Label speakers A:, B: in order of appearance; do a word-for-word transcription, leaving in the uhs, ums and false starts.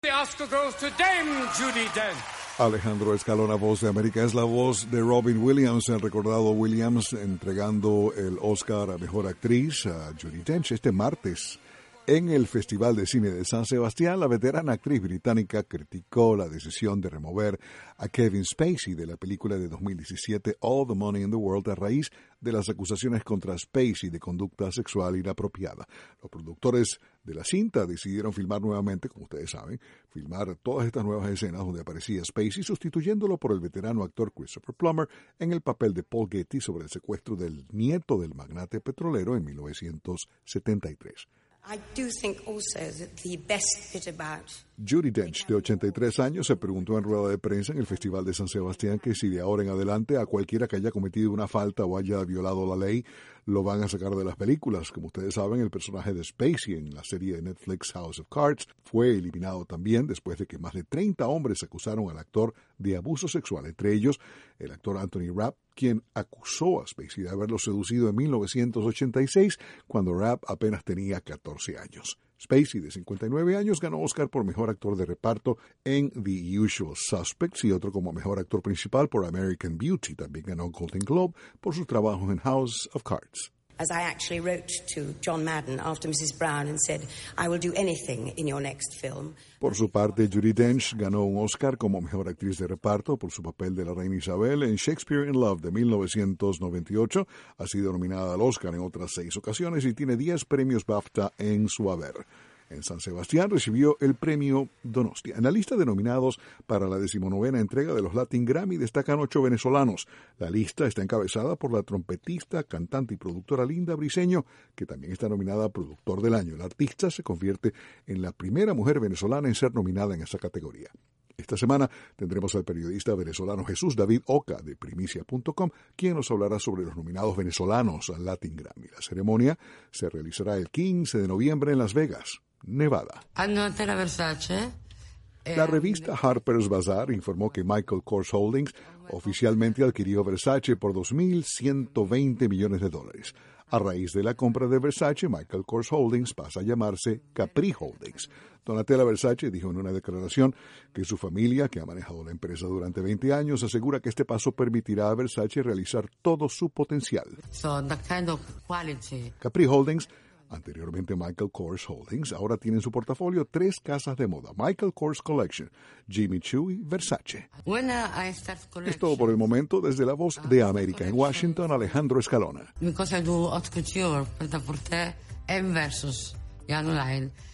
A: The Oscar goes to Dame Judi Dench.
B: Alejandro Escalona, Voz de América, es la voz de Robin Williams, el recordado Williams, entregando el Oscar a Mejor Actriz a Judi Dench este martes. En el Festival de Cine de San Sebastián, la veterana actriz británica criticó la decisión de remover a Kevin Spacey de la película de dos mil diecisiete All the Money in the World a raíz de las acusaciones contra Spacey de conducta sexual inapropiada. Los productores de la cinta decidieron filmar nuevamente, como ustedes saben, filmar todas estas nuevas escenas donde aparecía Spacey, sustituyéndolo por el veterano actor Christopher Plummer en el papel de Paul Getty sobre el secuestro del nieto del magnate petrolero en mil novecientos setenta y tres.
C: I do think also that the best bit about
B: Judi Dench, de ochenta y tres años, se preguntó en rueda de prensa en el Festival de San Sebastián que si de ahora en adelante a cualquiera que haya cometido una falta o haya violado la ley lo van a sacar de las películas. Como ustedes saben, el personaje de Spacey en la serie de Netflix House of Cards fue eliminado también después de que más de treinta hombres acusaron al actor de abuso sexual, entre ellos el actor Anthony Rapp, quien acusó a Spacey de haberlo seducido en mil novecientos ochenta y seis cuando Rapp apenas tenía catorce años. Spacey, de cincuenta y nueve años, ganó Oscar por Mejor Actor de Reparto en The Usual Suspects y otro como Mejor Actor Principal por American Beauty. También ganó Golden Globe por sus trabajos en House of Cards.
C: As I actually wrote to John Madden after missus Brown and said, I will do anything in your next film.
B: Por su parte, Judi Dench ganó un Oscar como Mejor Actriz de Reparto por su papel de la Reina Isabel en Shakespeare in Love de mil novecientos noventa y ocho. Ha sido nominada al Oscar en otras seis ocasiones y tiene diez premios BAFTA en su haber. En San Sebastián recibió el premio Donostia. En la lista de nominados para la decimonovena entrega de los Latin Grammy destacan ocho venezolanos. La lista está encabezada por la trompetista, cantante y productora Linda Briceño, que también está nominada a Productor del Año. La artista se convierte en la primera mujer venezolana en ser nominada en esa categoría. Esta semana tendremos al periodista venezolano Jesús David Oca de primicia punto com, quien nos hablará sobre los nominados venezolanos al Latin Grammy. La ceremonia se realizará el quince de noviembre en Las Vegas, Nevada. La revista Harper's Bazaar informó que Michael Kors Holdings oficialmente adquirió Versace por dos mil ciento veinte millones de dólares. A raíz de la compra de Versace, Michael Kors Holdings pasa a llamarse Capri Holdings. Donatella Versace dijo en una declaración que su familia, que ha manejado la empresa durante veinte años, asegura que este paso permitirá a Versace realizar todo su potencial.
D: So the kind of quality.
B: Capri Holdings, anteriormente Michael Kors Holdings, ahora tiene en su portafolio tres casas de moda: Michael Kors Collection, Jimmy Choo y Versace.
D: When I start
B: Es todo por el momento. Desde la Voz de América en Washington, Alejandro Escalona.
D: Because I do haute couture, prêt-à-porter and versus Jan Lyle.